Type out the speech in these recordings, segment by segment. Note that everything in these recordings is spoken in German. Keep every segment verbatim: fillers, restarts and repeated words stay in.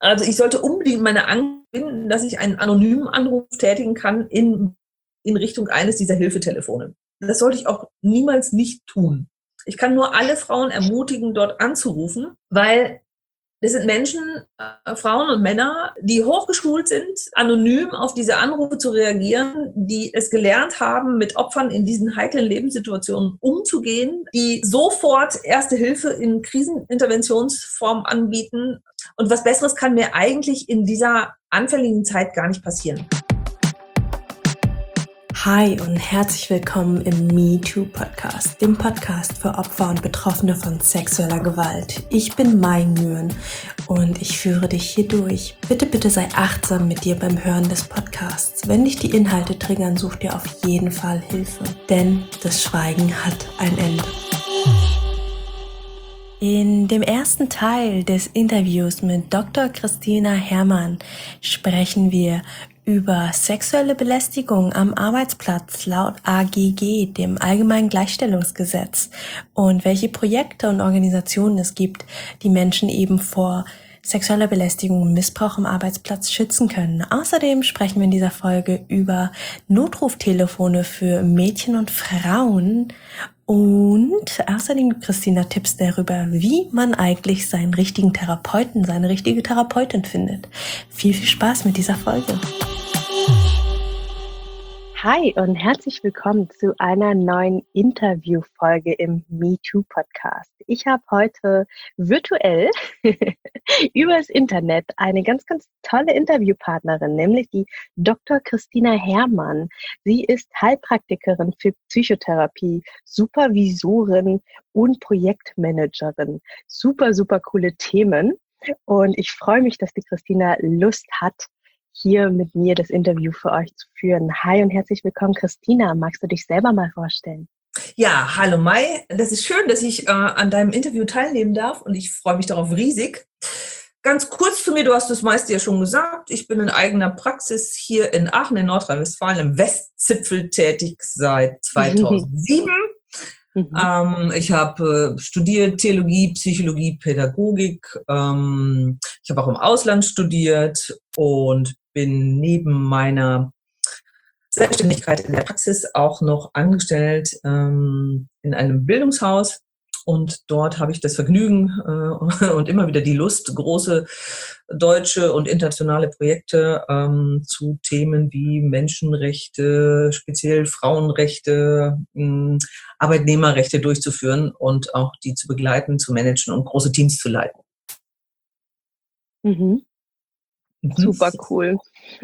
Also ich sollte unbedingt meine Angst finden, dass ich einen anonymen Anruf tätigen kann in, in Richtung eines dieser Hilfetelefone. Das sollte ich auch niemals nicht tun. Ich kann nur alle Frauen ermutigen, dort anzurufen, weil das sind Menschen, äh, Frauen und Männer, die hochgeschult sind, anonym auf diese Anrufe zu reagieren, die es gelernt haben, mit Opfern in diesen heiklen Lebenssituationen umzugehen, die sofort Erste Hilfe in Kriseninterventionsform anbieten. Und was Besseres kann mir eigentlich in dieser anfälligen Zeit gar nicht passieren. Hi und herzlich willkommen im MeToo-Podcast, dem Podcast für Opfer und Betroffene von sexueller Gewalt. Ich bin Mai Nguyen und ich führe dich hier durch. Bitte, bitte sei achtsam mit dir beim Hören des Podcasts. Wenn dich die Inhalte triggern, such dir auf jeden Fall Hilfe, denn das Schweigen hat ein Ende. In dem ersten Teil des Interviews mit Doktor Christina Herrmann sprechen wir über sexuelle Belästigung am Arbeitsplatz laut A G G, dem Allgemeinen Gleichstellungsgesetz, und welche Projekte und Organisationen es gibt, die Menschen eben vor sexueller Belästigung und Missbrauch am Arbeitsplatz schützen können. Außerdem sprechen wir in dieser Folge über Notruftelefone für Mädchen und Frauen und außerdem gibt Christina Tipps darüber, wie man eigentlich seinen richtigen Therapeuten, seine richtige Therapeutin findet. Viel, viel Spaß mit dieser Folge. Hi und herzlich willkommen zu einer neuen Interviewfolge im MeToo-Podcast. Ich habe heute virtuell über das Internet eine ganz, ganz tolle Interviewpartnerin, nämlich die Doktor Christina Herrmann. Sie ist Heilpraktikerin für Psychotherapie, Supervisorin und Projektmanagerin. Super, super coole Themen. Und ich freue mich, dass die Christina Lust hat, hier mit mir das Interview für euch zu führen. Hi und herzlich willkommen, Christina. Magst du dich selber mal vorstellen? Ja, hallo Mai. Das ist schön, dass ich äh, an deinem Interview teilnehmen darf und ich freue mich darauf riesig. Ganz kurz zu mir, du hast das meiste ja schon gesagt. Ich bin in eigener Praxis hier in Aachen in Nordrhein-Westfalen im Westzipfel tätig seit zweitausendsieben. Mhm. Ähm, ich habe äh, studiert Theologie, Psychologie, Pädagogik. Ähm, ich habe auch im Ausland studiert und bin neben meiner Selbstständigkeit in der Praxis auch noch angestellt ähm, in einem Bildungshaus. Und dort habe ich das Vergnügen äh, und immer wieder die Lust, große deutsche und internationale Projekte ähm, zu Themen wie Menschenrechte, speziell Frauenrechte, mh, Arbeitnehmerrechte durchzuführen und auch die zu begleiten, zu managen und große Teams zu leiten. Mhm. Mhm. Super cool.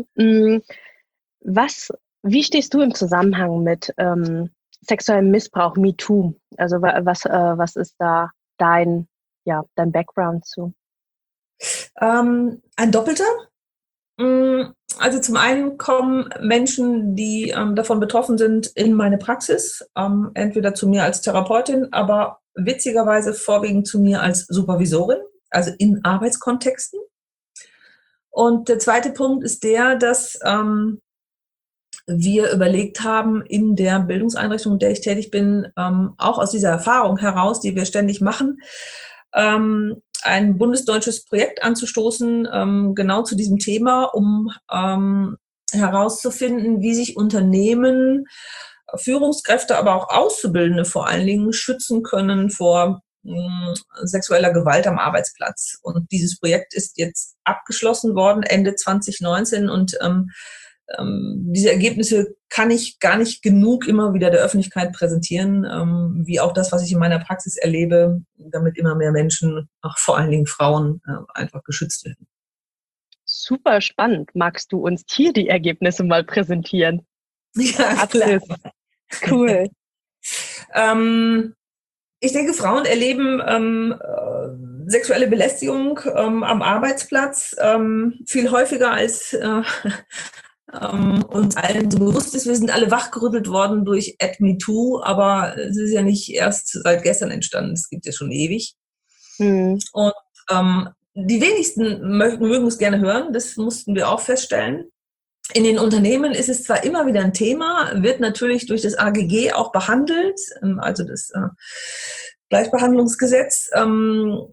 Was, wie stehst du im Zusammenhang mit ähm, sexuellem Missbrauch, MeToo? Also was, äh, was ist da dein, ja, dein Background zu? Ähm, ein doppelter. Also zum einen kommen Menschen, die ähm, davon betroffen sind, in meine Praxis, ähm, entweder zu mir als Therapeutin, aber witzigerweise vorwiegend zu mir als Supervisorin, also in Arbeitskontexten. Und der zweite Punkt ist der, dass ähm, wir überlegt haben, in der Bildungseinrichtung, in der ich tätig bin, ähm, auch aus dieser Erfahrung heraus, die wir ständig machen, ähm, ein bundesdeutsches Projekt anzustoßen, ähm, genau zu diesem Thema, um ähm, herauszufinden, wie sich Unternehmen, Führungskräfte, aber auch Auszubildende vor allen Dingen schützen können vor mh, sexueller Gewalt am Arbeitsplatz. Und dieses Projekt ist jetzt abgeschlossen worden, Ende zwanzig neunzehn, und ähm, Ähm, diese Ergebnisse kann ich gar nicht genug immer wieder der Öffentlichkeit präsentieren, ähm, wie auch das, was ich in meiner Praxis erlebe, damit immer mehr Menschen, auch vor allen Dingen Frauen, äh, einfach geschützt werden. Super spannend. Magst du uns hier die Ergebnisse mal präsentieren? Ja, klar. Cool. ähm, ich denke, Frauen erleben ähm, äh, sexuelle Belästigung ähm, am Arbeitsplatz ähm, viel häufiger als äh, Ähm, uns allen so bewusst ist. Wir sind alle wachgerüttelt worden durch MeToo, aber es ist ja nicht erst seit gestern entstanden, es gibt ja schon ewig. Mhm. Und ähm, die wenigsten mögen, mögen es gerne hören, das mussten wir auch feststellen. In den Unternehmen ist es zwar immer wieder ein Thema, wird natürlich durch das A G G auch behandelt, also das äh, Gleichbehandlungsgesetz. Ähm,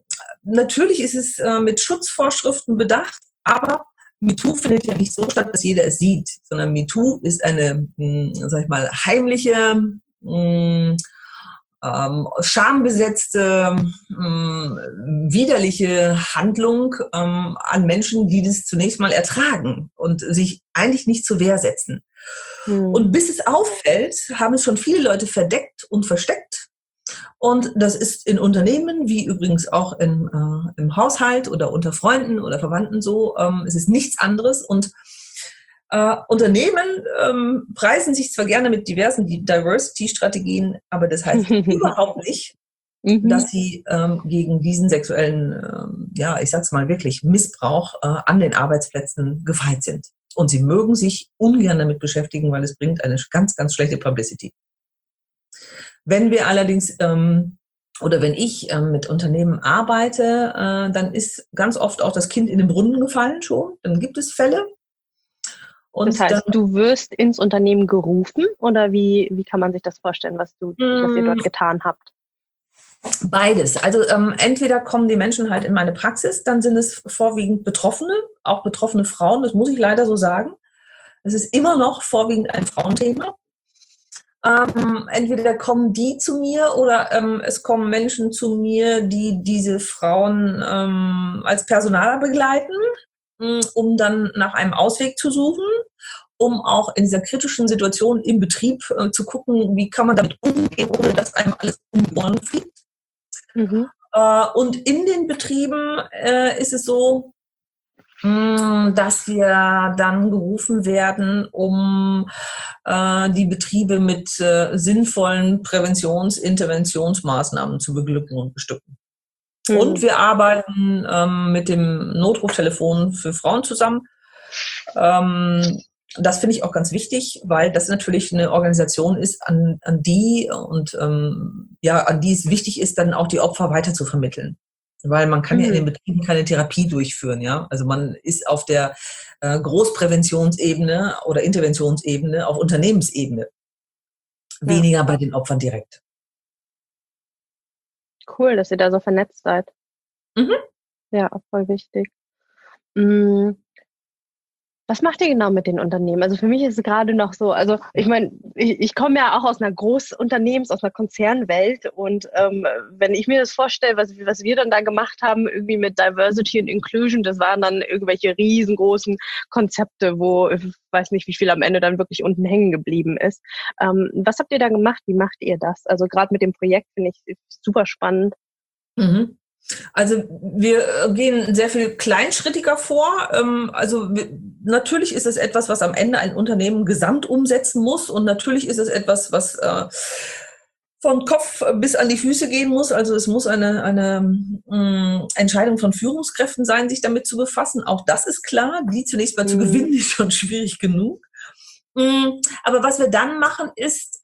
natürlich ist es äh, mit Schutzvorschriften bedacht, aber MeToo findet ja nicht so statt, dass jeder es sieht, sondern MeToo ist eine, mh, sag ich mal, heimliche, mh, ähm, schambesetzte, mh, widerliche Handlung ähm, an Menschen, die das zunächst mal ertragen und sich eigentlich nicht zur Wehr setzen. Hm. Und bis es auffällt, haben es schon viele Leute verdeckt und versteckt. Und das ist in Unternehmen, wie übrigens auch in, äh, im Haushalt oder unter Freunden oder Verwandten so. Ähm, es ist nichts anderes. Und äh, Unternehmen ähm, preisen sich zwar gerne mit diversen Diversity-Strategien, aber das heißt überhaupt nicht, dass sie ähm, gegen diesen sexuellen, ähm, ja, ich sag's mal wirklich, Missbrauch äh, an den Arbeitsplätzen gefeit sind. Und sie mögen sich ungern damit beschäftigen, weil es bringt eine ganz, ganz schlechte Publicity. Wenn wir allerdings ähm, oder wenn ich ähm, mit Unternehmen arbeite, äh, dann ist ganz oft auch das Kind in den Brunnen gefallen schon. Dann gibt es Fälle. Und das heißt, dann, du wirst ins Unternehmen gerufen oder wie, wie kann man sich das vorstellen, was, du, was ihr dort getan habt? Beides. Also ähm, entweder kommen die Menschen halt in meine Praxis, dann sind es vorwiegend Betroffene, auch betroffene Frauen, das muss ich leider so sagen. Es ist immer noch vorwiegend ein Frauenthema. Ähm, entweder kommen die zu mir oder ähm, es kommen Menschen zu mir, die diese Frauen ähm, als Personaler begleiten, mh, um dann nach einem Ausweg zu suchen, um auch in dieser kritischen Situation im Betrieb äh, zu gucken, wie kann man damit umgehen, ohne dass einem alles um die Ohren fliegt. Mhm. Äh, und in den Betrieben äh, ist es so, dass wir dann gerufen werden, um äh, die Betriebe mit äh, sinnvollen Präventions-, Interventionsmaßnahmen zu beglücken und bestücken. Mhm. Und wir arbeiten ähm, mit dem Notruftelefon für Frauen zusammen. Ähm, das finde ich auch ganz wichtig, weil das natürlich eine Organisation ist, an, an die und ähm, ja, an die es wichtig ist, dann auch die Opfer weiter zu vermitteln. Weil man kann mhm. ja in den Betrieben keine Therapie durchführen, ja. Also man ist auf der äh, Großpräventionsebene oder Interventionsebene, auf Unternehmensebene, ja. Weniger bei den Opfern direkt. Cool, dass ihr da so vernetzt seid. Mhm. Ja, voll wichtig. Mhm. Was macht ihr genau mit den Unternehmen? Also für mich ist es gerade noch so, also ich meine, ich, ich komme ja auch aus einer Großunternehmens-, aus einer Konzernwelt und ähm, wenn ich mir das vorstelle, was, was wir dann da gemacht haben, irgendwie mit Diversity und Inclusion, das waren dann irgendwelche riesengroßen Konzepte, wo ich weiß nicht, wie viel am Ende dann wirklich unten hängen geblieben ist. Ähm, was habt ihr da gemacht? Wie macht ihr das? Also gerade mit dem Projekt finde ich super spannend. Mhm. Also wir gehen sehr viel kleinschrittiger vor. Also natürlich ist es etwas, was am Ende ein Unternehmen gesamt umsetzen muss und natürlich ist es etwas, was von Kopf bis an die Füße gehen muss. Also es muss eine, eine Entscheidung von Führungskräften sein, sich damit zu befassen. Auch das ist klar. Die zunächst mal mhm. zu gewinnen, ist schon schwierig genug. Aber was wir dann machen, ist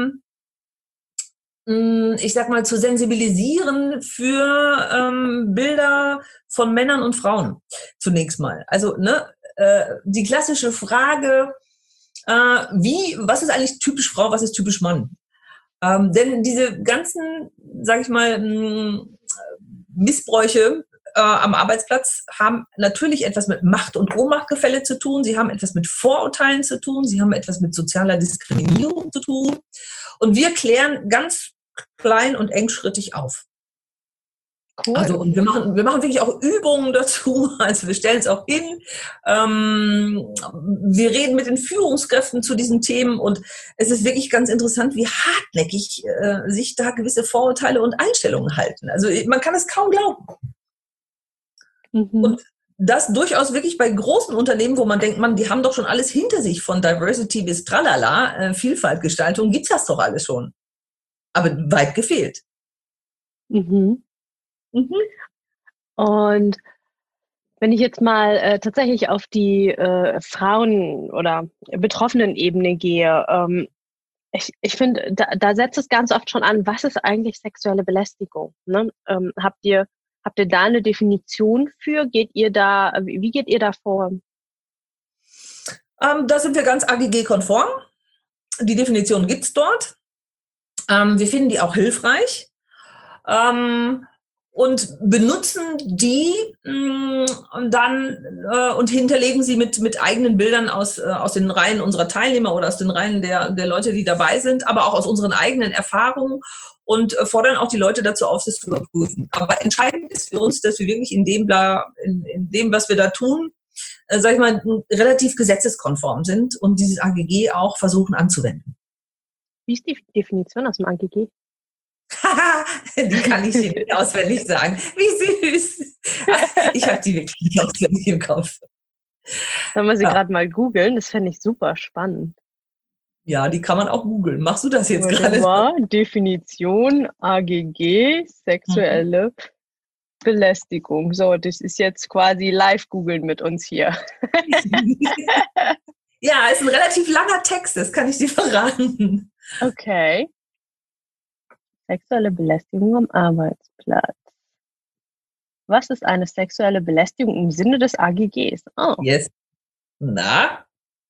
ich sag mal, zu sensibilisieren für ähm, Bilder von Männern und Frauen zunächst mal. Also ne, äh, die klassische Frage, äh, wie, was ist eigentlich typisch Frau, was ist typisch Mann? Ähm, denn diese ganzen, sag ich mal, m, Missbräuche äh, am Arbeitsplatz haben natürlich etwas mit Macht- und Ohnmachtgefälle zu tun, sie haben etwas mit Vorurteilen zu tun, sie haben etwas mit sozialer Diskriminierung zu tun. Und wir klären ganz klein und engschrittig auf. Cool. Also und wir machen, wir machen wirklich auch Übungen dazu, also wir stellen es auch hin. Ähm, wir reden mit den Führungskräften zu diesen Themen und es ist wirklich ganz interessant, wie hartnäckig äh, sich da gewisse Vorurteile und Einstellungen halten. Also man kann es kaum glauben. Mhm. Und das durchaus wirklich bei großen Unternehmen, wo man denkt, man, die haben doch schon alles hinter sich, von Diversity bis Tralala, äh, Vielfaltgestaltung, gibt's das doch alles schon. Aber weit gefehlt. Mhm. Mhm. Und wenn ich jetzt mal äh, tatsächlich auf die äh, Frauen- oder Betroffenen-Ebene gehe, ähm, ich, ich finde, da, da setzt es ganz oft schon an, was ist eigentlich sexuelle Belästigung? Ne? Ähm, habt ihr, habt ihr da eine Definition für? Geht ihr da, wie geht ihr da vor? Ähm, da sind wir ganz A G G-konform. Die Definition gibt's dort. Ähm, wir finden die auch hilfreich. Ähm, und benutzen die mh, und dann äh, und hinterlegen sie mit mit eigenen Bildern aus äh, aus den Reihen unserer Teilnehmer oder aus den Reihen der der Leute, die dabei sind, aber auch aus unseren eigenen Erfahrungen und äh, fordern auch die Leute dazu auf, das zu überprüfen. Aber entscheidend ist für uns, dass wir wirklich in dem in, in dem, was wir da tun, äh, sag ich mal, relativ gesetzeskonform sind und dieses A G G auch versuchen anzuwenden. Wie ist die Definition aus dem A G G? Die kann ich dir nicht auswendig sagen. Wie süß. Ich habe die wirklich nicht auswendig im Kopf. Sollen wir sie Ja. gerade mal googeln? Das fände ich super spannend. Ja, die kann man auch googeln. Machst du das jetzt gerade? War Definition A G G, sexuelle mhm. Belästigung. So, das ist jetzt quasi live googeln mit uns hier. Ja, ist ein relativ langer Text, das kann ich dir verraten. Okay. Sexuelle Belästigung am Arbeitsplatz. Was ist eine sexuelle Belästigung im Sinne des A G Gs? Oh. Yes. Na?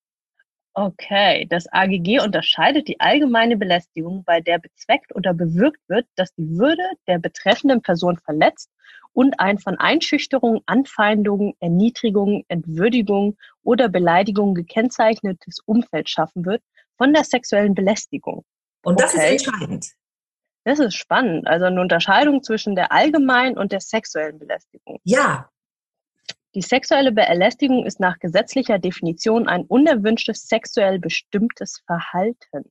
Okay, das A G G unterscheidet die allgemeine Belästigung, bei der bezweckt oder bewirkt wird, dass die Würde der betreffenden Person verletzt und ein von Einschüchterung, Anfeindung, Erniedrigung, Entwürdigung oder Beleidigung gekennzeichnetes Umfeld schaffen wird von der sexuellen Belästigung. Und das Okay. ist entscheidend. Das ist spannend. Also eine Unterscheidung zwischen der allgemeinen und der sexuellen Belästigung. Ja. Die sexuelle Belästigung ist nach gesetzlicher Definition ein unerwünschtes sexuell bestimmtes Verhalten.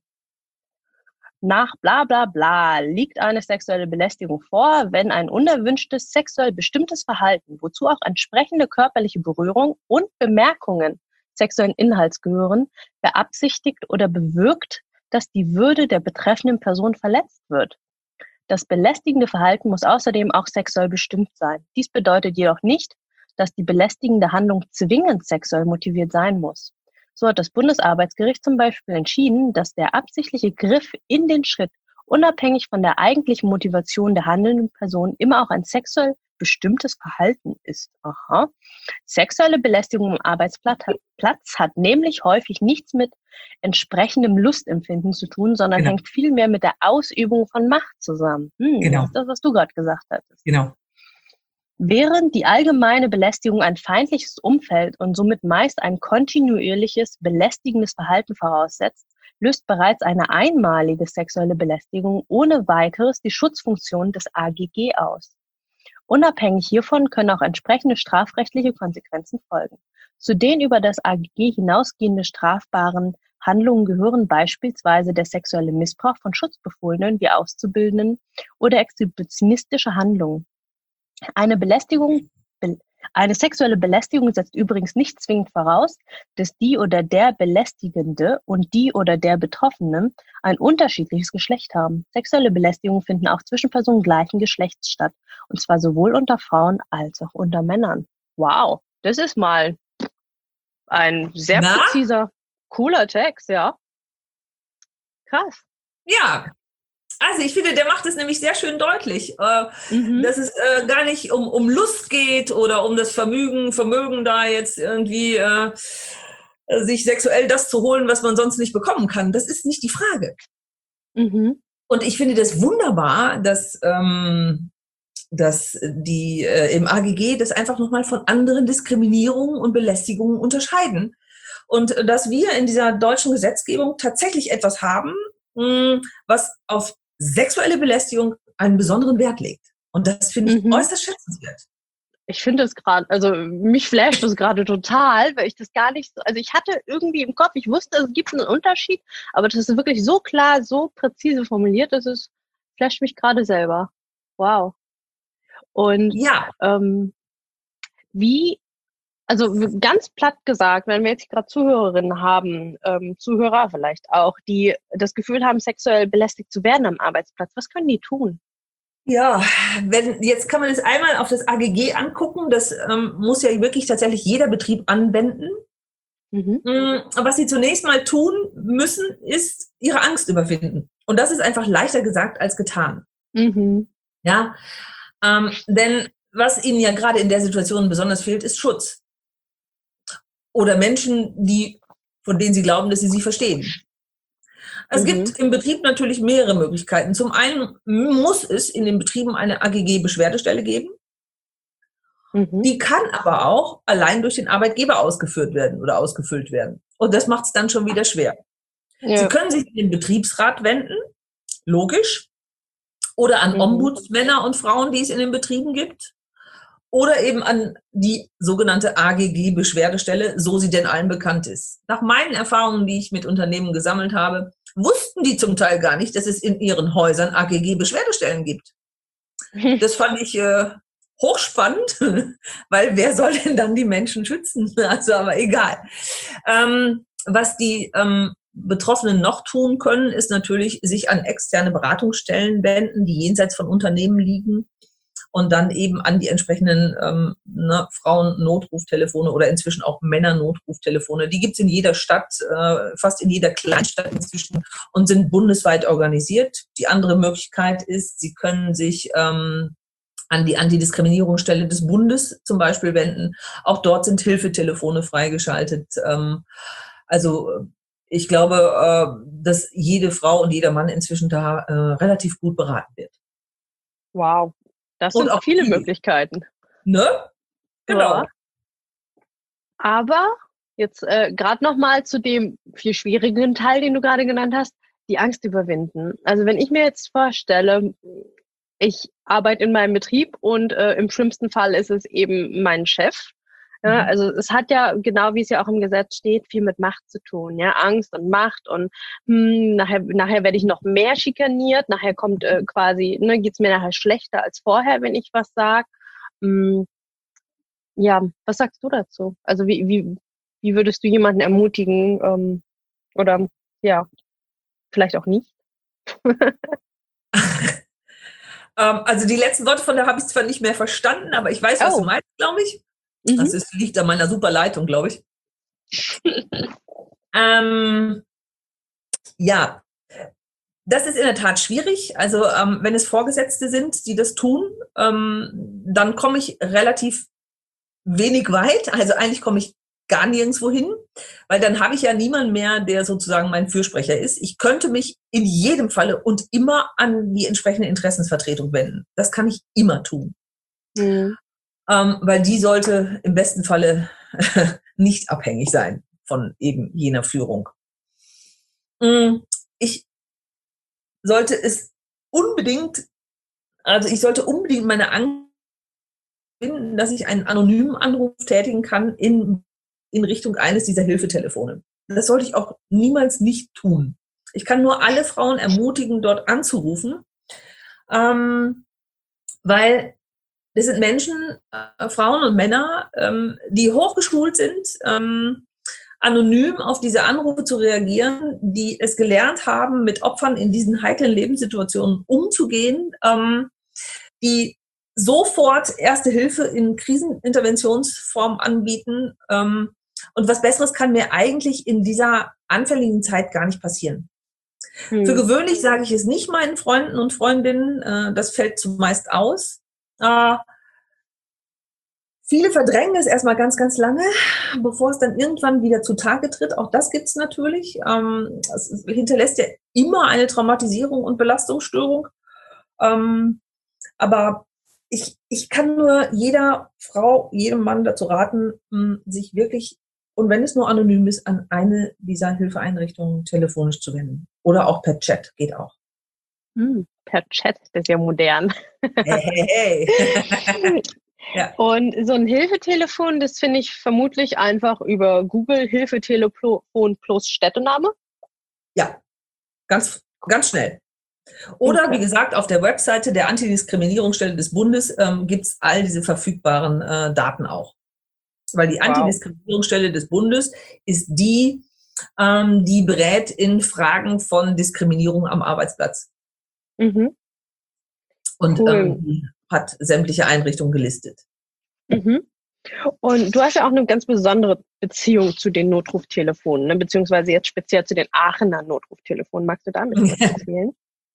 Nach bla bla bla liegt eine sexuelle Belästigung vor, wenn ein unerwünschtes sexuell bestimmtes Verhalten, wozu auch entsprechende körperliche Berührung und Bemerkungen sexuellen Inhalts gehören, beabsichtigt oder bewirkt, dass die Würde der betreffenden Person verletzt wird. Das belästigende Verhalten muss außerdem auch sexuell bestimmt sein. Dies bedeutet jedoch nicht, dass die belästigende Handlung zwingend sexuell motiviert sein muss. So hat das Bundesarbeitsgericht zum Beispiel entschieden, dass der absichtliche Griff in den Schritt unabhängig von der eigentlichen Motivation der handelnden Person immer auch ein sexuell bestimmtes Verhalten ist. Aha. Sexuelle Belästigung am Arbeitsplatz hat, Platz hat nämlich häufig nichts mit entsprechendem Lustempfinden zu tun, sondern Genau. hängt vielmehr mit der Ausübung von Macht zusammen. Hm, Genau. Das ist das, was du gerade gesagt hattest. Genau. Während die allgemeine Belästigung ein feindliches Umfeld und somit meist ein kontinuierliches, belästigendes Verhalten voraussetzt, löst bereits eine einmalige sexuelle Belästigung ohne weiteres die Schutzfunktion des A G G aus. Unabhängig hiervon können auch entsprechende strafrechtliche Konsequenzen folgen. Zu den über das A G G hinausgehenden strafbaren Handlungen gehören beispielsweise der sexuelle Missbrauch von Schutzbefohlenen wie Auszubildenden oder exhibitionistische Handlungen. Eine Belästigung, eine sexuelle Belästigung setzt übrigens nicht zwingend voraus, dass die oder der Belästigende und die oder der Betroffene ein unterschiedliches Geschlecht haben. Sexuelle Belästigungen finden auch zwischen Personen gleichen Geschlechts statt, und zwar sowohl unter Frauen als auch unter Männern. Wow, das ist mal ein sehr Na? präziser, cooler Text, ja. Krass. Ja. Also ich finde, der macht es nämlich sehr schön deutlich, äh, Mhm. dass es äh, gar nicht um, um Lust geht oder um das Vermögen, Vermögen da jetzt irgendwie äh, sich sexuell das zu holen, was man sonst nicht bekommen kann. Das ist nicht die Frage. Mhm. Und ich finde das wunderbar, dass, ähm, dass die äh, im A G G das einfach nochmal von anderen Diskriminierungen und Belästigungen unterscheiden. Und äh, dass wir in dieser deutschen Gesetzgebung tatsächlich etwas haben, mh, was auf sexuelle Belästigung einen besonderen Wert legt. Und das finde ich Mhm. äußerst schätzenswert. Ich finde es gerade, also mich flasht das gerade total, weil ich das gar nicht so, also ich hatte irgendwie im Kopf, ich wusste, es gibt einen Unterschied, aber das ist wirklich so klar, so präzise formuliert, dass es flasht mich gerade selber. Wow. Und Ja, ähm, wie, also ganz platt gesagt, wenn wir jetzt gerade Zuhörerinnen haben, ähm, Zuhörer vielleicht auch, die das Gefühl haben, sexuell belästigt zu werden am Arbeitsplatz, was können die tun? ja, wenn, jetzt kann man es einmal auf das A G G angucken. Das ähm, muss ja wirklich tatsächlich jeder Betrieb anwenden. Mhm. Mm, Was sie zunächst mal tun müssen, ist ihre Angst überwinden. Und das ist einfach leichter gesagt als getan. Mhm. Ja, ähm, denn was ihnen ja gerade in der Situation besonders fehlt, ist Schutz. Oder Menschen, die, von denen sie glauben, dass sie sie verstehen. Es Mhm. gibt im Betrieb natürlich mehrere Möglichkeiten. Zum einen muss es in den Betrieben eine A G G-Beschwerdestelle geben. Mhm. Die kann aber auch allein durch den Arbeitgeber ausgeführt werden oder ausgefüllt werden. Und das macht es dann schon wieder schwer. Sie Ja. können sich an den Betriebsrat wenden, logisch, oder an Mhm. Ombudsmänner und Frauen, die es in den Betrieben gibt, oder eben an die sogenannte A G G-Beschwerdestelle, so sie denn allen bekannt ist. Nach meinen Erfahrungen, die ich mit Unternehmen gesammelt habe, wussten die zum Teil gar nicht, dass es in ihren Häusern A G G-Beschwerdestellen gibt. Das fand ich äh, hochspannend, weil wer soll denn dann die Menschen schützen? Also, aber egal. Ähm, was die ähm, Betroffenen noch tun können, ist natürlich sich an externe Beratungsstellen wenden, die jenseits von Unternehmen liegen und dann eben an die entsprechenden ähm, ne, Frauen-Notruftelefone oder inzwischen auch Männer-Notruftelefone. Die gibt es in jeder Stadt, äh, fast in jeder Kleinstadt inzwischen und sind bundesweit organisiert. Die andere Möglichkeit ist, Sie können sich ähm, an die Antidiskriminierungsstelle des Bundes zum Beispiel wenden. Auch dort sind Hilfetelefone freigeschaltet. Ähm, also ich glaube, äh, dass jede Frau und jeder Mann inzwischen da äh, relativ gut beraten wird. Wow, das Und sind auch viele die, Möglichkeiten. ne? Genau. Ja. Aber jetzt äh, gerade noch mal zu dem viel schwierigen Teil, den du gerade genannt hast, die Angst überwinden. Also wenn ich mir jetzt vorstelle, ich arbeite in meinem Betrieb und äh, im schlimmsten Fall ist es eben mein Chef. Ja, Mhm. also es hat ja, genau wie es ja auch im Gesetz steht, viel mit Macht zu tun. Ja, Angst und Macht und hm, nachher, nachher werde ich noch mehr schikaniert. Nachher kommt äh, quasi, ne, geht's mir nachher schlechter als vorher, wenn ich was sage. Hm, ja, was sagst du dazu? Also wie, wie, wie würdest du jemanden ermutigen ähm, oder ja, vielleicht auch nicht? ähm, also die letzten Worte von der habe ich zwar nicht mehr verstanden, aber ich weiß, was du Oh, meinst, glaube ich. mhm. Das ist, liegt an meiner super Leitung, glaube ich. ähm, ja, das ist in der Tat schwierig. Also ähm, wenn es Vorgesetzte sind, die das tun, ähm, dann komme ich relativ wenig weit. Also eigentlich komme ich gar nirgendwo hin, weil dann habe ich ja niemanden mehr, der sozusagen mein Fürsprecher ist. Ich könnte mich in jedem Falle und immer an die entsprechende Interessensvertretung wenden. Das kann ich immer tun, Mhm. ähm, weil die sollte im besten Falle nicht abhängig sein von eben jener Führung. Ich sollte es unbedingt, also ich sollte unbedingt meine Angst finden, dass ich einen anonymen Anruf tätigen kann in, in Richtung eines dieser Hilfetelefone. Das sollte ich auch niemals nicht tun. Ich kann nur alle Frauen ermutigen, dort anzurufen, ähm, weil das sind Menschen, äh, Frauen und Männer, ähm, die hochgeschult sind, ähm, anonym auf diese Anrufe zu reagieren, die es gelernt haben, mit Opfern in diesen heiklen Lebenssituationen umzugehen, ähm, die sofort Erste Hilfe in Kriseninterventionsform anbieten. Ähm, und was Besseres kann mir eigentlich in dieser anfälligen Zeit gar nicht passieren. Mhm. Für gewöhnlich sage ich es nicht meinen Freunden und Freundinnen, äh, das fällt zumeist aus. Äh, Viele verdrängen es erstmal ganz, ganz lange, bevor es dann irgendwann wieder zutage tritt. Auch das gibt es natürlich. Ähm, es hinterlässt ja immer eine Traumatisierung und Belastungsstörung. Ähm, aber ich, ich kann nur jeder Frau, jedem Mann dazu raten, mh, sich wirklich, und wenn es nur anonym ist, an eine dieser Hilfeeinrichtungen telefonisch zu wenden. Oder auch per Chat, geht auch. Mhm. Per Chat, das ist ja modern. Hey, hey, hey. Ja. Und so ein Hilfetelefon, das finde ich vermutlich einfach über Google Hilfetelefon plus Städtename. Ja, ganz, ganz schnell. Oder Okay. wie gesagt, auf der Webseite der Antidiskriminierungsstelle des Bundes ähm, gibt es all diese verfügbaren äh, Daten auch. Weil die Wow. Antidiskriminierungsstelle des Bundes ist die, ähm, die berät in Fragen von Diskriminierung am Arbeitsplatz. Mhm. Und Cool. ähm, die hat sämtliche Einrichtungen gelistet. Mhm. Und du hast ja auch eine ganz besondere Beziehung zu den Notruf-Telefonen, ne? Beziehungsweise jetzt speziell zu den Aachener Notruf-Telefonen. Magst du damit was erzählen?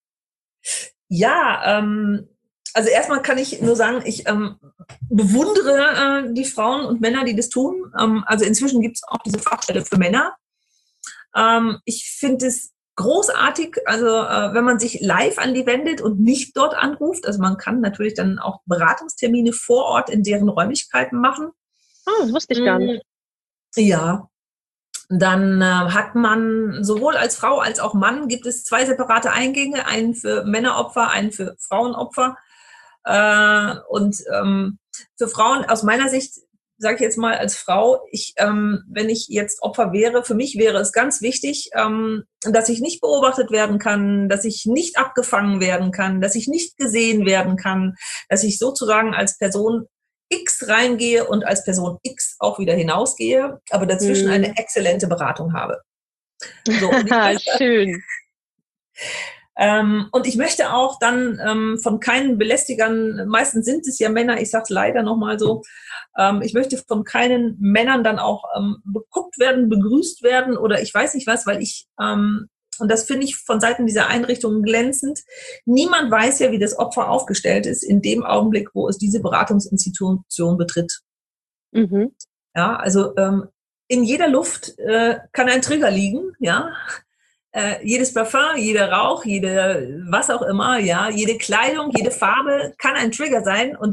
Ja, ähm, also erstmal kann ich nur sagen, ich ähm, bewundere äh, die Frauen und Männer, die das tun. Ähm, also inzwischen gibt es auch diese Fachstelle für Männer. Ähm, ich finde es großartig, also äh, wenn man sich live an die wendet und nicht dort anruft. Also man kann natürlich dann auch Beratungstermine vor Ort in deren Räumlichkeiten machen. Oh, das wusste ich gar nicht. Ja, dann äh, hat man sowohl als Frau als auch Mann gibt es zwei separate Eingänge, einen für Männeropfer, einen für Frauenopfer. Äh, und ähm, für Frauen aus meiner Sicht, sage ich jetzt mal als Frau, ich, ähm, wenn ich jetzt Opfer wäre, für mich wäre es ganz wichtig, ähm, dass ich nicht beobachtet werden kann, dass ich nicht abgefangen werden kann, dass ich nicht gesehen werden kann, dass ich sozusagen als Person X reingehe und als Person X auch wieder hinausgehe, aber dazwischen Hm. eine exzellente Beratung habe. So, und ich möchte, Schön. ähm, und ich möchte auch dann ähm, von keinen Belästigern, meistens sind es ja Männer, ich sage es leider nochmal so, ähm, ich möchte von keinen Männern dann auch ähm, beguckt werden, begrüßt werden oder ich weiß nicht was, weil ich, ähm, und das finde ich von Seiten dieser Einrichtungen glänzend, niemand weiß ja, wie das Opfer aufgestellt ist in dem Augenblick, wo es diese Beratungsinstitution betritt. Mhm. Ja, also ähm, in jeder Luft äh, kann ein Trigger liegen, ja. Äh, jedes Parfum, jeder Rauch, jede, was auch immer, ja, jede Kleidung, jede Farbe kann ein Trigger sein und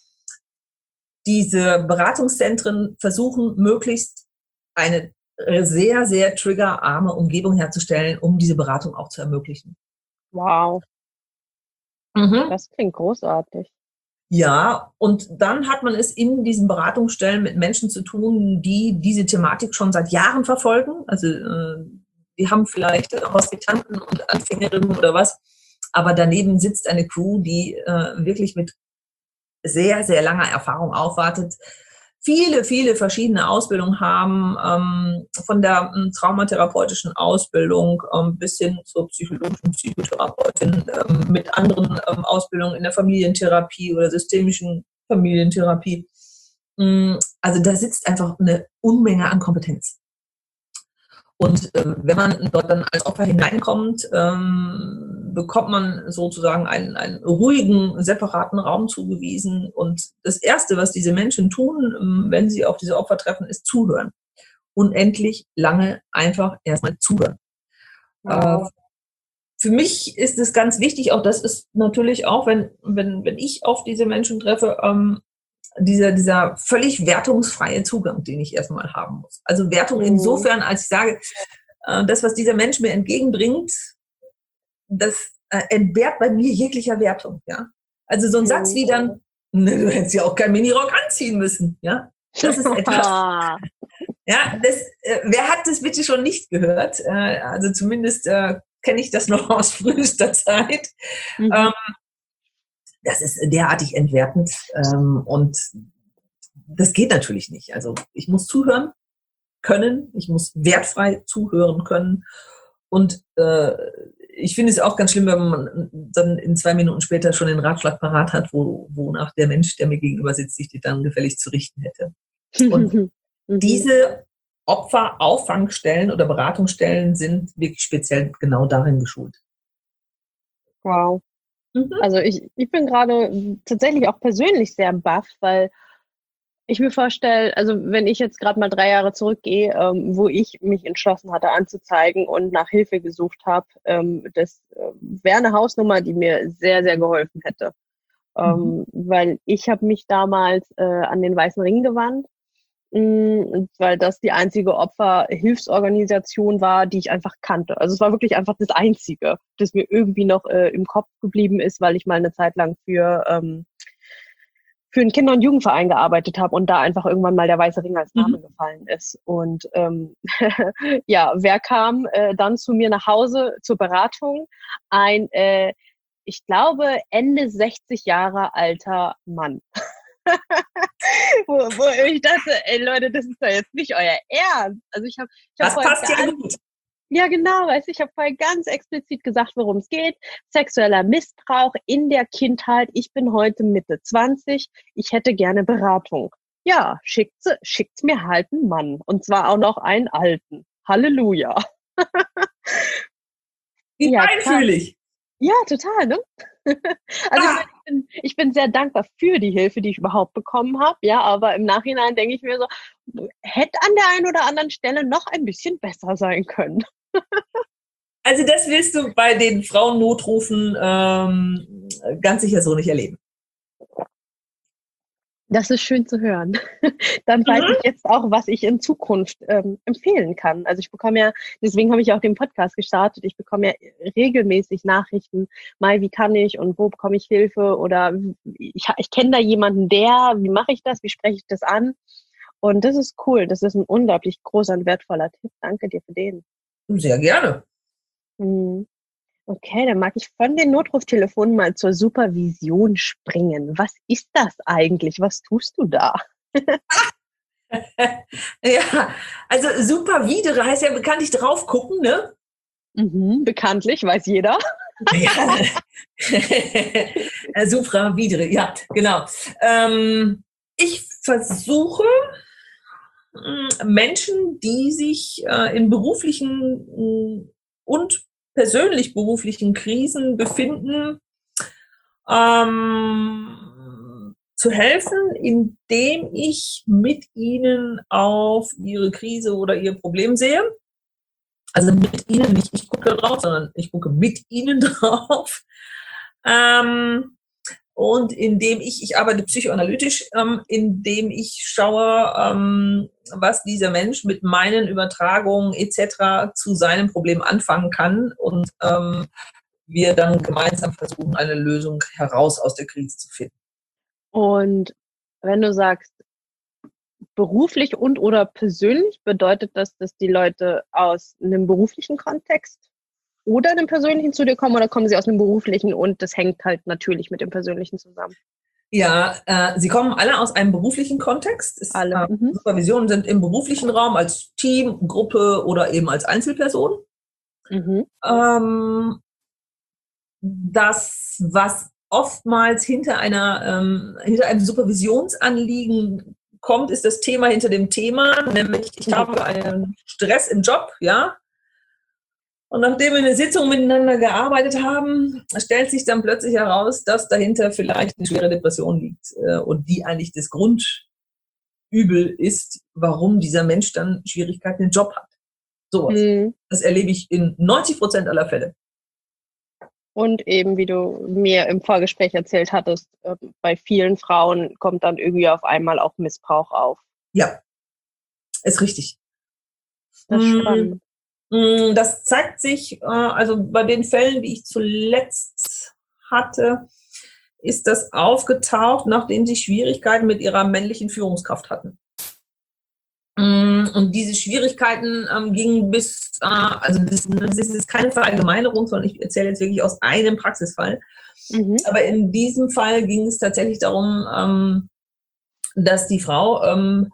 diese Beratungszentren versuchen möglichst eine sehr, sehr triggerarme Umgebung herzustellen, um diese Beratung auch zu ermöglichen. Wow, Mhm. das klingt großartig. Ja, und dann hat man es in diesen Beratungsstellen mit Menschen zu tun, die diese Thematik schon seit Jahren verfolgen. Also äh, die haben vielleicht Hospitanten und Anfängerinnen oder was, aber daneben sitzt eine Crew, die äh, wirklich mit sehr, sehr langer Erfahrung aufwartet, viele, viele verschiedene Ausbildungen haben, ähm, von der ähm, traumatherapeutischen Ausbildung ähm, bis hin zur psychologischen Psychotherapeutin ähm, mit anderen ähm, Ausbildungen in der Familientherapie oder systemischen Familientherapie. Ähm, also da sitzt einfach eine Unmenge an Kompetenz. Und äh, wenn man dort dann als Opfer hineinkommt, ähm, bekommt man sozusagen einen, einen ruhigen, separaten Raum zugewiesen. Und das Erste, was diese Menschen tun, ähm, wenn sie auf diese Opfer treffen, ist zuhören. Unendlich lange einfach erstmal zuhören. Wow. Äh, für mich ist es ganz wichtig, auch das ist natürlich auch, wenn, wenn, wenn ich auf diese Menschen treffe, ähm, dieser, dieser völlig wertungsfreie Zugang, den ich erstmal haben muss. Also Wertung Mhm. insofern, als ich sage, äh, das, was dieser Mensch mir entgegenbringt, das äh, entbehrt bei mir jeglicher Wertung. Ja? Also so ein Mhm. Satz wie dann, ne, du hättest ja auch keinen Minirock anziehen müssen. Ja? Das ist etwas, ja, das, äh, wer hat das bitte schon nicht gehört? Äh, also zumindest äh, kenne ich das noch aus frühester Zeit. Mhm. Ähm, das ist derartig entwertend ähm, und das geht natürlich nicht. Also ich muss zuhören können, ich muss wertfrei zuhören können und äh, ich finde es auch ganz schlimm, wenn man dann in zwei Minuten später schon den Ratschlag parat hat, wo, wonach der Mensch, der mir gegenüber sitzt, sich dann gefällig zu richten hätte. Und Mhm. diese Opferauffangstellen oder Beratungsstellen sind wirklich speziell genau darin geschult. Wow. Mhm. Also ich, ich bin gerade tatsächlich auch persönlich sehr baff, weil ich mir vorstelle, also wenn ich jetzt gerade mal drei Jahre zurückgehe, ähm, wo ich mich entschlossen hatte anzuzeigen und nach Hilfe gesucht habe, ähm, das äh, wäre eine Hausnummer, die mir sehr, sehr geholfen hätte. Ähm, weil ich habe mich damals äh, an den Weißen Ring gewandt, mh, weil das die einzige Opferhilfsorganisation war, die ich einfach kannte. Also es war wirklich einfach das Einzige, das mir irgendwie noch äh, im Kopf geblieben ist, weil ich mal eine Zeit lang für ähm, für einen Kinder- und Jugendverein gearbeitet habe und da einfach irgendwann mal der Weiße Ring als Name Mhm. gefallen ist. Und ähm, ja, wer kam äh, dann zu mir nach Hause zur Beratung? Ein, äh, ich glaube, Ende sechzig Jahre alter Mann. wo, wo ich dachte, ey Leute, das ist doch jetzt nicht euer Ernst. Also ich habe ich hab Das passt ja gut. Ja, genau, weißt du, ich habe vorher ganz explizit gesagt, worum es geht. Sexueller Missbrauch in der Kindheit. Ich bin heute Mitte zwanzig. Ich hätte gerne Beratung. Ja, schickt, schickt mir halt einen Mann. Und zwar auch noch einen alten. Halleluja. Wie Ja, feinfühlig. Ja, total, ne? Also ich, meine, ich, bin, ich bin sehr dankbar für die Hilfe, die ich überhaupt bekommen habe, ja, aber im Nachhinein denke ich mir so, hätte an der einen oder anderen Stelle noch ein bisschen besser sein können. Also das willst du bei den Frauennotrufen ähm, ganz sicher so nicht erleben. Das ist schön zu hören. Dann weiß Mhm. ich jetzt auch, was ich in Zukunft ähm, empfehlen kann. Also ich bekomme ja, deswegen habe ich auch den Podcast gestartet, ich bekomme ja regelmäßig Nachrichten, mal wie kann ich und wo bekomme ich Hilfe oder ich, ich kenne da jemanden, der, wie mache ich das, wie spreche ich das an? Und das ist cool, das ist ein unglaublich großer und wertvoller Tipp. Danke dir für den. Sehr gerne. Hm. Okay, dann mag ich von den Notruf-Telefonen mal zur Supervision springen. Was ist das eigentlich? Was tust du da? Ja, also Supervidere heißt ja bekanntlich drauf gucken, ne? Mhm, bekanntlich, weiß jeder. Ja. Supravidere, ja, genau. Ähm, ich versuche mh, Menschen, die sich äh, in beruflichen mh, und persönlich beruflichen Krisen befinden, ähm, zu helfen, indem ich mit ihnen auf ihre Krise oder ihr Problem sehe. Also mit ihnen, nicht ich gucke drauf, sondern ich gucke mit ihnen drauf. Ähm, und indem ich, ich arbeite psychoanalytisch, ähm, indem ich schaue, ähm, was dieser Mensch mit meinen Übertragungen et cetera zu seinem Problem anfangen kann und ähm, wir dann gemeinsam versuchen, eine Lösung heraus aus der Krise zu finden. Und wenn du sagst, beruflich und oder persönlich, bedeutet das, dass die Leute aus einem beruflichen Kontext oder einem persönlichen zu dir kommen oder kommen sie aus einem beruflichen und das hängt halt natürlich mit dem persönlichen zusammen? Ja, äh, sie kommen alle aus einem beruflichen Kontext. Es, Alle. äh, Mhm. Supervisionen sind im beruflichen Raum als Team, Gruppe oder eben als Einzelperson. Mhm. Ähm, das, was oftmals hinter einer, ähm, hinter einem Supervisionsanliegen kommt, ist das Thema hinter dem Thema, nämlich ich Mhm. habe einen Stress im Job, ja. Und nachdem wir eine Sitzung miteinander gearbeitet haben, stellt sich dann plötzlich heraus, dass dahinter vielleicht eine schwere Depression liegt äh, und die eigentlich das Grundübel ist, warum dieser Mensch dann Schwierigkeiten im Job hat. Sowas. Mhm. Das erlebe ich in neunzig Prozent aller Fälle. Und eben, wie du mir im Vorgespräch erzählt hattest, äh, bei vielen Frauen kommt dann irgendwie auf einmal auch Missbrauch auf. Ja, ist richtig. Das ist Mm, spannend. mm, Das zeigt sich, äh, also bei den Fällen, die ich zuletzt hatte, ist das aufgetaucht, nachdem sie Schwierigkeiten mit ihrer männlichen Führungskraft hatten. Mm, Und diese Schwierigkeiten ähm, gingen bis, äh, also das, das ist jetzt keine Verallgemeinerung, sondern ich erzähle jetzt wirklich aus einem Praxisfall. Mhm. Aber in diesem Fall ging es tatsächlich darum, ähm, dass die Frau ähm,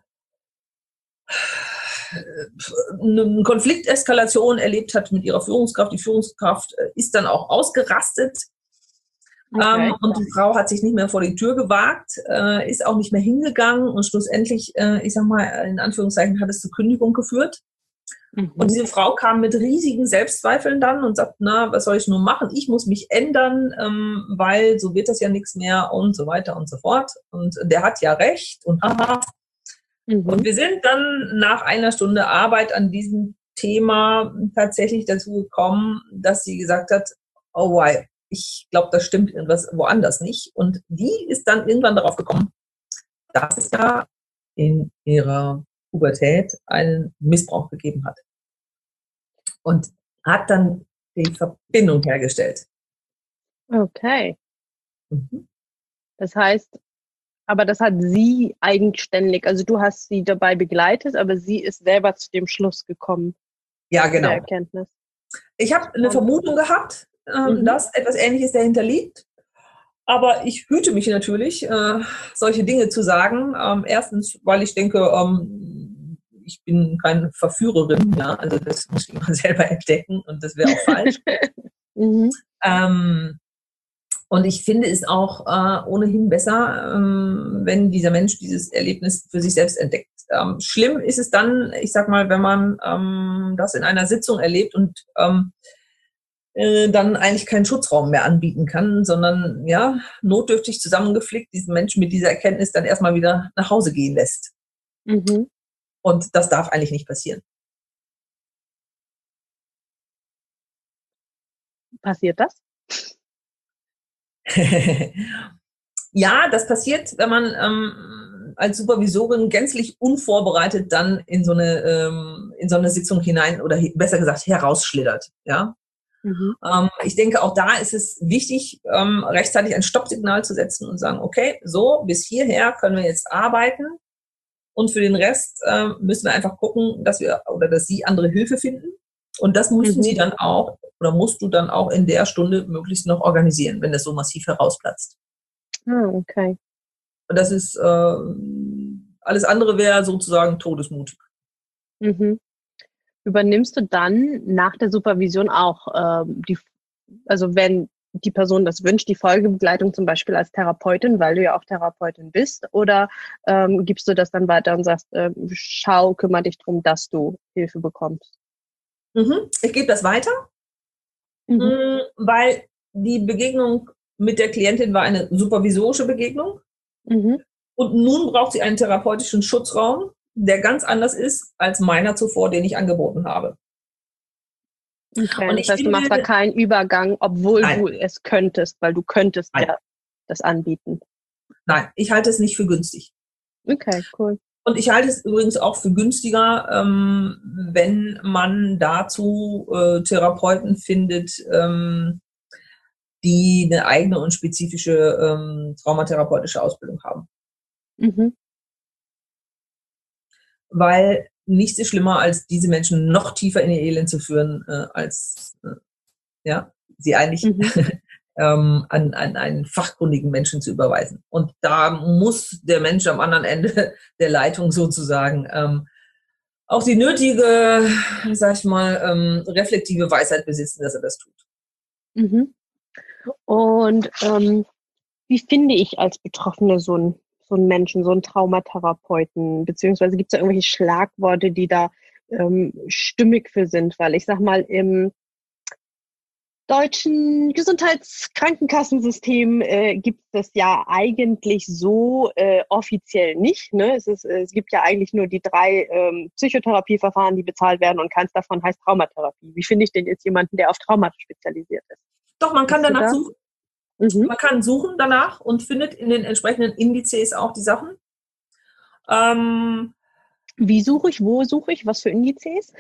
eine Konflikteskalation erlebt hat mit ihrer Führungskraft. Die Führungskraft äh, ist dann auch ausgerastet. Okay. Ähm, und die Frau hat sich nicht mehr vor die Tür gewagt, äh, ist auch nicht mehr hingegangen und schlussendlich, äh, ich sag mal, in Anführungszeichen, hat es zur Kündigung geführt. Mhm. Und diese Frau kam mit riesigen Selbstzweifeln dann und sagt, na, was soll ich nur machen? Ich muss mich ändern, ähm, weil so wird das ja nichts mehr und so weiter und so fort. Und der hat ja recht und haha. Mhm. Und wir sind dann nach einer Stunde Arbeit an diesem Thema tatsächlich dazu gekommen, dass sie gesagt hat, oh why, ich glaube, das stimmt irgendwas woanders nicht. Und die ist dann irgendwann darauf gekommen, dass es ja in ihrer Pubertät einen Missbrauch gegeben hat. Und hat dann die Verbindung hergestellt. Okay. Mhm. Das heißt, aber das hat sie eigenständig, also du hast sie dabei begleitet, aber sie ist selber zu dem Schluss gekommen, Ja, zu der genau. Erkenntnis. Ich habe eine Vermutung gehabt, äh, Mhm. dass etwas Ähnliches dahinter liegt. Aber ich hüte mich natürlich, äh, solche Dinge zu sagen. Ähm, erstens, weil ich denke, ähm, ich bin keine Verführerin, ja, also das muss ich immer selber entdecken und das wäre auch falsch. Mhm. ähm, und ich finde es auch äh, ohnehin besser, ähm, wenn dieser Mensch dieses Erlebnis für sich selbst entdeckt. Ähm, schlimm ist es dann, ich sag mal, wenn man ähm, das in einer Sitzung erlebt und ähm, äh, dann eigentlich keinen Schutzraum mehr anbieten kann, sondern ja, notdürftig zusammengeflickt diesen Menschen mit dieser Erkenntnis dann erstmal wieder nach Hause gehen lässt. Mhm. Und das darf eigentlich nicht passieren. passiert das? Ja, das passiert, wenn man ähm, als Supervisorin gänzlich unvorbereitet dann in so eine ähm, in so eine Sitzung hinein oder besser gesagt herausschlittert. Ja, Mhm. ähm, ich denke, auch da ist es wichtig, ähm, rechtzeitig ein Stoppsignal zu setzen und sagen, okay, so bis hierher können wir jetzt arbeiten und für den Rest äh, müssen wir einfach gucken, dass wir oder dass Sie andere Hilfe finden. Und das müssen Mhm. Sie dann auch oder musst du dann auch in der Stunde möglichst noch organisieren, wenn das so massiv herausplatzt. Ah, okay. Und das ist, äh, alles andere wäre sozusagen todesmutig. Mhm. Übernimmst du dann nach der Supervision auch ähm, die, also wenn die Person das wünscht, die Folgebegleitung zum Beispiel als Therapeutin, weil du ja auch Therapeutin bist, oder ähm, gibst du das dann weiter und sagst, äh, schau, kümmere dich darum, dass du Hilfe bekommst? Mhm. Ich gebe das weiter, Mhm. mh, weil die Begegnung mit der Klientin war eine supervisorische Begegnung. Mhm. Und nun braucht sie einen therapeutischen Schutzraum, der ganz anders ist als meiner zuvor, den ich angeboten habe. Okay, Und das ich heißt, du finde, machst da keinen Übergang, obwohl nein, du es könntest, weil du könntest nein, ja das anbieten. nein, ich halte es nicht für günstig. Okay, cool. Und ich halte es übrigens auch für günstiger, ähm, wenn man dazu äh, Therapeuten findet, ähm, die eine eigene und spezifische ähm, traumatherapeutische Ausbildung haben. Mhm. Weil nichts ist schlimmer, als diese Menschen noch tiefer in ihr Elend zu führen, äh, als äh, ja, sie eigentlich Mhm. ähm, an, an einen fachkundigen Menschen zu überweisen. Und da muss der Mensch am anderen Ende der Leitung sozusagen ähm, auch die nötige, sag ich mal, ähm, reflektive Weisheit besitzen, dass er das tut. Mhm. Und ähm, wie finde ich als Betroffene so einen so einen Menschen, so einen Traumatherapeuten? Beziehungsweise gibt es da irgendwelche Schlagworte, die da ähm, stimmig für sind? Weil ich sag mal, im deutschen Gesundheitskrankenkassensystem äh, gibt es das ja eigentlich so äh, offiziell nicht. Ne? Es, ist, es gibt ja eigentlich nur die drei ähm, Psychotherapieverfahren, die bezahlt werden, und keins davon heißt Traumatherapie. Wie finde ich denn jetzt jemanden, der auf Traumata spezialisiert ist? Doch, man kann Bist du danach da? suchen. Mhm. Man kann suchen danach und findet in den entsprechenden Indizes auch die Sachen. Ähm, Wie suche ich? Wo suche ich? Was für Indizes?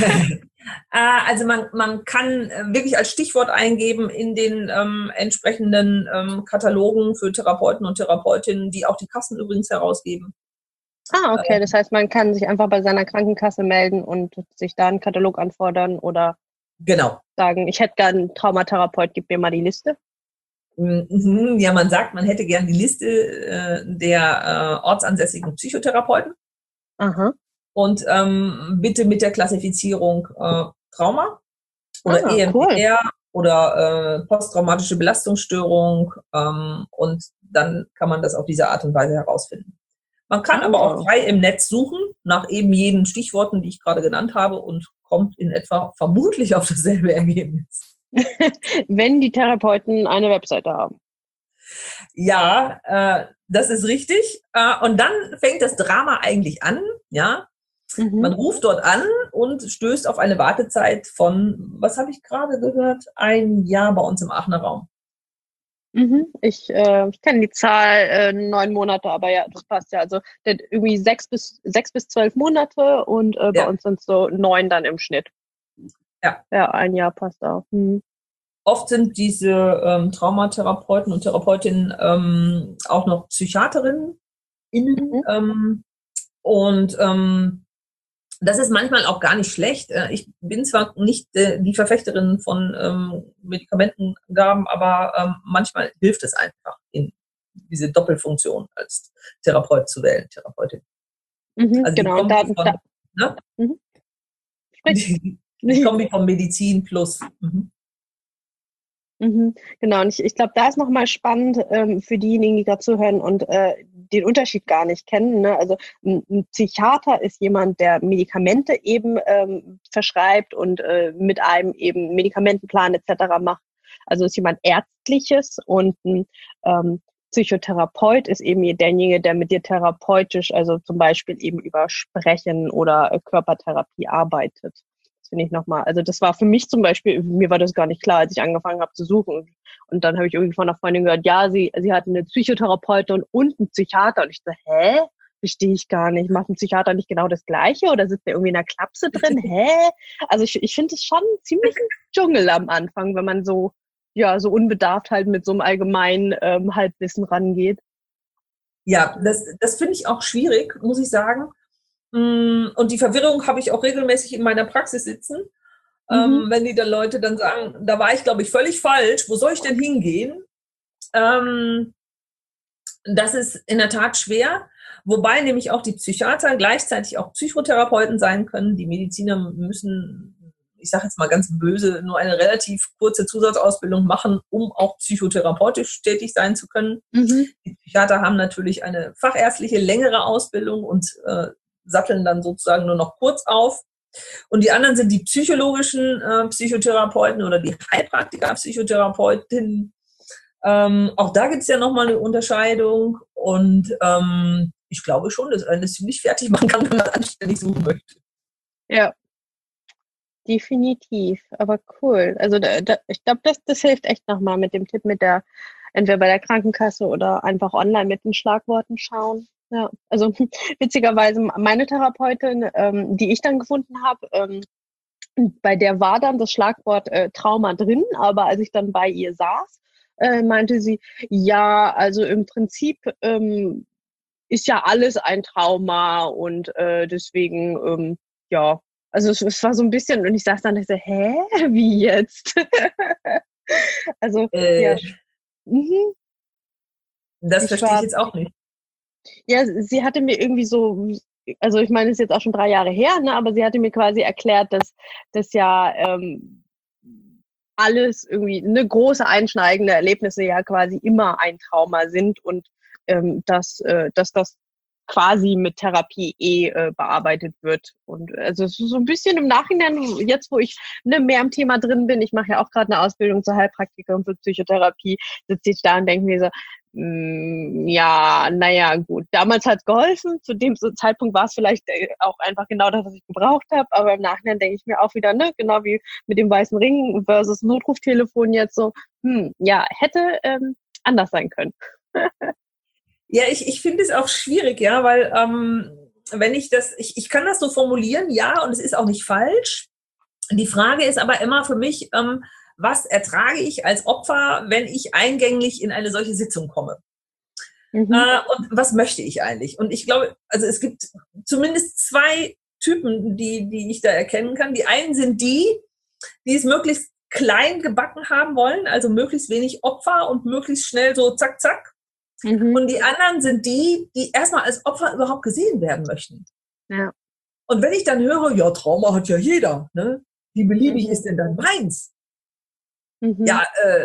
also man, man kann wirklich als Stichwort eingeben in den ähm, entsprechenden ähm, Katalogen für Therapeuten und Therapeutinnen, die auch die Kassen übrigens herausgeben. Ah, okay. Das heißt, man kann sich einfach bei seiner Krankenkasse melden und sich da einen Katalog anfordern oder Genau. sagen, ich hätte gern einen Traumatherapeut, gib mir mal die Liste. Ja, man sagt, man hätte gern die Liste äh, der äh, ortsansässigen Psychotherapeuten. Aha. Und ähm, bitte mit der Klassifizierung äh, Trauma oder Ah, cool. E M D R oder äh, posttraumatische Belastungsstörung ähm, und dann kann man das auf diese Art und Weise herausfinden. Man kann aber auch Ah. frei im Netz suchen nach eben jenen Stichworten, die ich gerade genannt habe und kommt in etwa vermutlich auf dasselbe Ergebnis. Wenn die Therapeuten eine Webseite haben. Ja, äh, das ist richtig. Äh, und dann fängt das Drama eigentlich an, ja. Man Mhm. ruft dort an und stößt auf eine Wartezeit von, was habe ich gerade gehört, ein Jahr bei uns im Aachener Raum. Mhm. Ich, äh, ich kenne die Zahl äh, neun Monate, aber ja, das passt ja. Also der hat irgendwie sechs bis sechs bis zwölf Monate und äh, bei Ja, uns sind es so neun dann im Schnitt. ja. Ja, ein Jahr passt auch. Mhm. Oft sind diese ähm, Traumatherapeuten und Therapeutinnen ähm, auch noch Psychiaterinnen innen. Mhm. Ähm, und ähm, das ist manchmal auch gar nicht schlecht. Äh, Ich bin zwar nicht äh, die Verfechterin von ähm, Medikamentengaben, aber ähm, manchmal hilft es einfach, in diese Doppelfunktion als Therapeut zu wählen, Therapeutin. Mhm. Also die Genau, und da, Kombi da von, ne? mhm. Sprich. Die, die Kombi von Medizin plus. Mhm. Mhm, genau, und ich, ich glaube, da ist nochmal spannend ähm, für diejenigen, die gerade zuhören und äh, den Unterschied gar nicht kennen. Ne? Also ein, ein Psychiater ist jemand, der Medikamente eben ähm, verschreibt und äh, mit einem eben Medikamentenplan et cetera macht. Also ist jemand Ärztliches, und ein ähm, Psychotherapeut ist eben derjenige, der mit dir therapeutisch, also zum Beispiel eben über Sprechen oder äh, Körpertherapie arbeitet. finde ich nochmal. Also das war für mich zum Beispiel, mir war das gar nicht klar, als ich angefangen habe zu suchen. Und dann habe ich irgendwie von einer Freundin gehört, ja, sie, sie hat eine Psychotherapeutin und einen Psychiater. Und ich so, hä? Verstehe ich gar nicht. Macht ein Psychiater nicht genau das Gleiche oder sitzt der irgendwie in der Klapse drin? Hä? Also ich, ich finde es schon ziemlich ein Dschungel am Anfang, wenn man so, ja, so unbedarft halt mit so einem allgemeinen ähm, Halbwissen rangeht. Ja, das, das finde ich auch schwierig, muss ich sagen. Und die Verwirrung habe ich auch regelmäßig in meiner Praxis sitzen, mhm. ähm, wenn die dann Leute dann sagen, da war ich, glaube ich, völlig falsch, wo soll ich denn hingehen? Ähm, das ist in der Tat schwer, wobei nämlich auch die Psychiater gleichzeitig auch Psychotherapeuten sein können. Die Mediziner müssen, ich sage jetzt mal ganz böse, nur eine relativ kurze Zusatzausbildung machen, um auch psychotherapeutisch tätig sein zu können. Mhm. Die Psychiater haben natürlich eine fachärztliche, längere Ausbildung und äh, satteln dann sozusagen nur noch kurz auf. Und die anderen sind die psychologischen äh, Psychotherapeuten oder die Heilpraktiker-Psychotherapeutinnen. Ähm, auch da gibt es ja nochmal eine Unterscheidung. Und ähm, ich glaube schon, dass man das ziemlich fertig machen kann, wenn man anständig suchen möchte. Ja, definitiv. Aber cool. Also da, da, ich glaube, das, das hilft echt nochmal mit dem Tipp, mit der, entweder bei der Krankenkasse oder einfach online mit den Schlagworten schauen. Ja, also witzigerweise meine Therapeutin, ähm, die ich dann gefunden habe, ähm, bei der war dann das Schlagwort äh, Trauma drin, aber als ich dann bei ihr saß, äh, meinte sie, ja, also im Prinzip ähm, ist ja alles ein Trauma und äh, deswegen, ähm, ja, also es, es war so ein bisschen, und ich saß dann und ich so, hä, wie jetzt? also, äh, ja. Mhm. Das ich verstehe war, ich jetzt auch nicht. Ja, sie hatte mir irgendwie so, also ich meine, es ist jetzt auch schon drei Jahre her, ne, aber sie hatte mir quasi erklärt, dass das ja ähm, alles irgendwie eine große einschneidende Erlebnisse ja quasi immer ein Trauma sind und ähm, dass, äh, dass das quasi mit Therapie eh äh, bearbeitet wird. Und also es ist so ein bisschen im Nachhinein, jetzt wo ich ne, mehr im Thema drin bin, ich mache ja auch gerade eine Ausbildung zur Heilpraktikerin für Psychotherapie, sitze ich da und denke mir so, mh, ja, naja, gut, damals hat es geholfen, zu dem Zeitpunkt war es vielleicht auch einfach genau das, was ich gebraucht habe, aber im Nachhinein denke ich mir auch wieder, ne, genau wie mit dem weißen Ring versus Notruftelefon jetzt so, hm, ja, hätte ähm, anders sein können. Ja, ich, ich finde es auch schwierig, ja, weil ähm, wenn ich das, ich, ich kann das so formulieren, ja, und es ist auch nicht falsch. Die Frage ist aber immer für mich, ähm, was ertrage ich als Opfer, wenn ich eingänglich in eine solche Sitzung komme? Mhm. Äh, und was möchte ich eigentlich? Und ich glaube, also es gibt zumindest zwei Typen, die, die ich da erkennen kann. Die einen sind die, die es möglichst klein gebacken haben wollen, also möglichst wenig Opfer und möglichst schnell so zack, zack. Mhm. Und die anderen sind die, die erstmal als Opfer überhaupt gesehen werden möchten. Ja. Und wenn ich dann höre, ja, Trauma hat ja jeder, ne? Wie beliebig mhm. ist denn dann meins? Mhm. Ja, äh,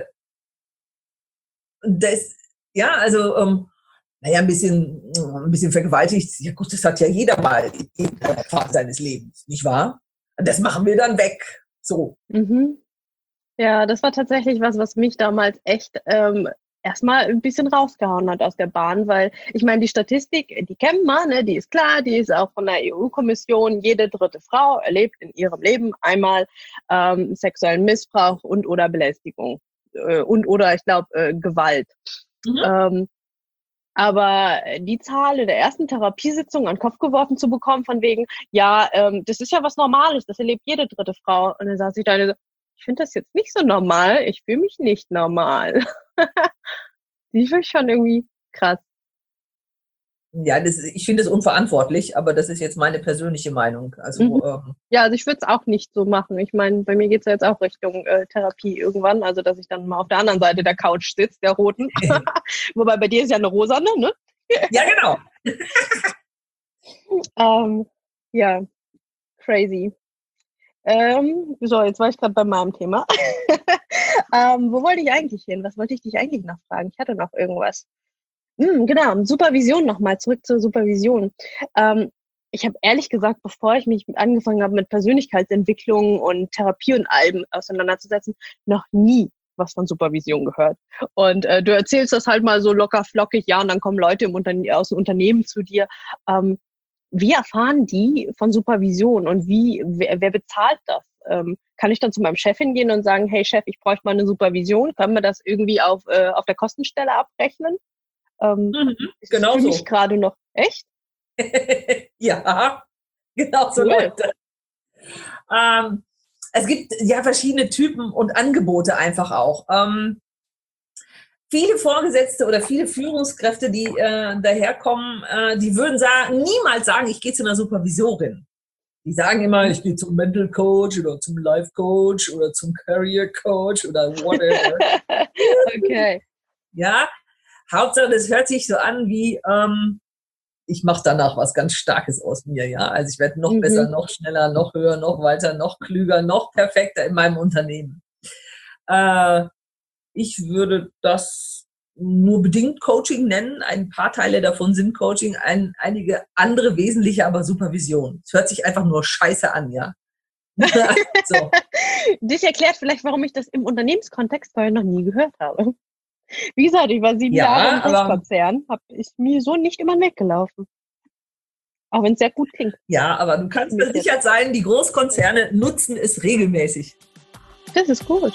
das, ja, also, ähm, naja, ein bisschen, ein bisschen vergewaltigt, ja gut, das hat ja jeder mal in der Phase seines Lebens, nicht wahr? Und das machen wir dann weg, so. Mhm. Ja, das war tatsächlich was, was mich damals echt ähm, erstmal ein bisschen rausgehauen hat aus der Bahn, weil ich meine, die Statistik, die kennen wir, ne, die ist klar, die ist auch von der E U-Kommission, jede dritte Frau erlebt in ihrem Leben einmal ähm, sexuellen Missbrauch und oder Belästigung äh, und oder, ich glaube, äh, Gewalt. Mhm. Ähm, aber die Zahl in der ersten Therapiesitzung an den Kopf geworfen zu bekommen, von wegen, ja, ähm, das ist ja was Normales, das erlebt jede dritte Frau. Und dann saß ich da und so, ich finde das jetzt nicht so normal, ich fühle mich nicht normal. Die finde ich schon irgendwie krass. Ja, das, ich finde es unverantwortlich, aber das ist jetzt meine persönliche Meinung. Also, mhm. ähm, ja, also ich würde es auch nicht so machen. Ich meine, bei mir geht es ja jetzt auch Richtung äh, Therapie irgendwann, also dass ich dann mal auf der anderen Seite der Couch sitze, der roten. Wobei bei dir ist ja eine rosane, ne? Ja, genau. ähm, ja, crazy. Ähm, so, jetzt war ich gerade bei meinem Thema. ähm, wo wollte ich eigentlich hin? Was wollte ich dich eigentlich noch fragen? Ich hatte noch irgendwas. Hm, genau, Supervision nochmal, zurück zur Supervision. Ähm, ich habe ehrlich gesagt, bevor ich mich angefangen habe mit Persönlichkeitsentwicklung und Therapie und allem auseinanderzusetzen, noch nie was von Supervision gehört. Und äh, du erzählst das halt mal so locker flockig, ja, und dann kommen Leute im Unterne- aus dem Unternehmen zu dir. Ähm, Wie erfahren die von Supervision und wie, wer, wer bezahlt das? ähm, kann ich dann zu meinem Chef hingehen und sagen, hey Chef, ich bräuchte mal eine Supervision, können wir das irgendwie auf, äh, auf der Kostenstelle abrechnen? Ähm, Mhm, genau für so. mich gerade noch, echt? Ja, genau so Cool. Leute. Ähm, es gibt ja verschiedene Typen und Angebote einfach auch. Ähm, viele Vorgesetzte oder viele Führungskräfte, die äh, daherkommen, äh, die würden sagen, niemals sagen, ich gehe zu einer Supervisorin. Die sagen immer, ich gehe zum Mental Coach oder zum Life Coach oder zum Career Coach oder whatever. Okay. Ja, Hauptsache, das hört sich so an wie, ähm, ich mache danach was ganz Starkes aus mir, ja. Also ich werde noch Mhm. besser, noch schneller, noch höher, noch weiter, noch klüger, noch perfekter in meinem Unternehmen. Äh, ich würde das nur bedingt Coaching nennen. Ein paar Teile davon sind Coaching, ein, einige andere wesentliche aber Supervision. Es hört sich einfach nur scheiße an, ja. So. Das erklärt vielleicht, warum ich das im Unternehmenskontext vorher noch nie gehört habe. Wie gesagt, ich war sieben Ja, Jahre im aber- Großkonzern, hab, ist mir so nicht immer weggelaufen. Auch wenn es sehr gut klingt. Ja, aber du kannst versichert sein, die Großkonzerne nutzen es regelmäßig. Das ist gut.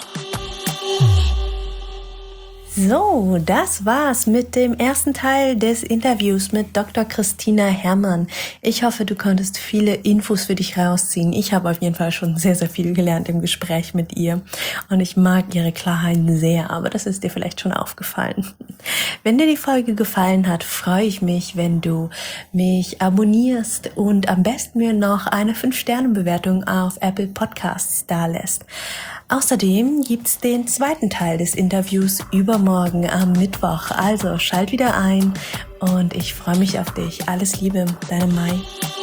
So, das war's mit dem ersten Teil des Interviews mit Doktor Christina Hermann. Ich hoffe, du konntest viele Infos für dich rausziehen. Ich habe auf jeden Fall schon sehr, sehr viel gelernt im Gespräch mit ihr. Und ich mag ihre Klarheiten sehr, aber das ist dir vielleicht schon aufgefallen. Wenn dir die Folge gefallen hat, freue ich mich, wenn du mich abonnierst und am besten mir noch eine fünf Sterne Bewertung auf Apple Podcasts dalässt. Außerdem gibt's den zweiten Teil des Interviews übermorgen am Mittwoch. Also schalt wieder ein und ich freue mich auf dich. Alles Liebe, deine Mai.